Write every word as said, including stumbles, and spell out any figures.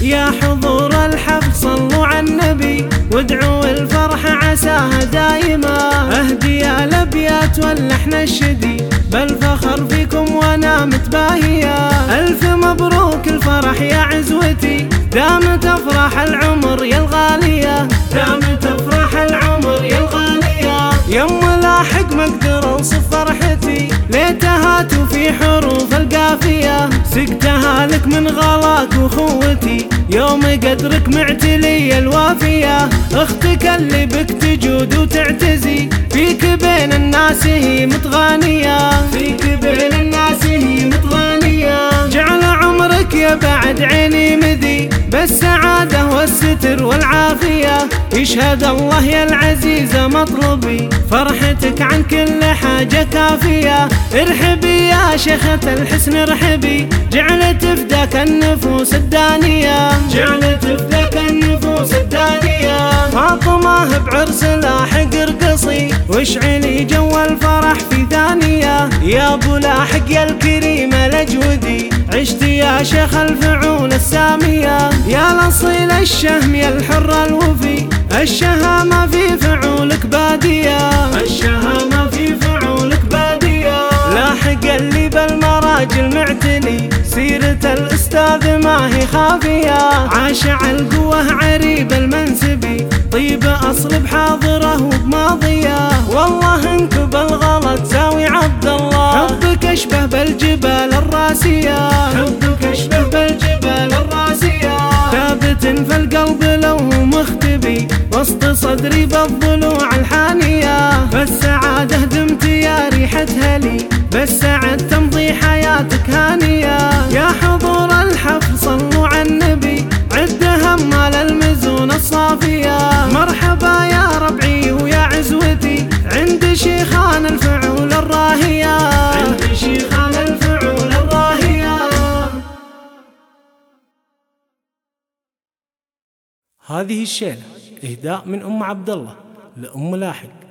يا حضور الحفل صلوا على النبي وادعوا الفرحة عساها دايما. اهدي الابيات واللحن الشدي بالفخر فيكم وانا متباهية. الف مبروك الفرح يا عزوتي دامت افراح العمر يا الغالية، دامت افراح العمر يا الغالية. يم لاحق ما اقدر اوصف فرحتي ليتها في حروف القافية. سقتها لك من غلاك وخوتي يوم قدرك معتلي الوافية. اختك اللي بك تجود وتعتزي فيك بين الناس هي متغانية، فيك بين الناس هي متغانية. جعل عمرك يا بعد عيني مذي بالسعادة والستر والعافية. يشهد الله يا العزيزة مطلبي فرحتك عن كل حاجة كافية. ارحبي يا شيخة الحسن ارحبي جعلت فداك النفوس الدانية، جعلت فداك النفوس الدانية. فاطمة بعرس لاحق ارقصي واشعلي جو الفرح في ثانية. يا ابو لاحق يا الكريم الاجودي عشت يا شيخ الفعول السامية. يا الاصيل الشهم يا الحر الوفي الشهامة في فعولك بادية، الشهامة في فعولك بادية. لاحق اللي بالمراجل معتلي سيرة الأستاذ ما هي خافية. عاش على القوة عريب المنسبي طيب أصل بحاضره وبماضية. والله انك بالغلط ساوي عبد الله حبك أشبه بالجبال الراسية، حبك أشبه بالجبال الراسية. ثابت في القلب لو مختبي وسط صدري بالضلوع الحانية. فالسعادة دمت يا ريحتها لي بالسعد تمضي حياتك هانية. يا حضور الحفل صلوا على النبي عد همال المزون الصافية. مرحبا يا ربعي ويا عزوتي عند شيخان الفعول الراهية، عند شيخان الفعول الراهية. هذه الشيلة إهداء من أم عبد الله لأم لاحق.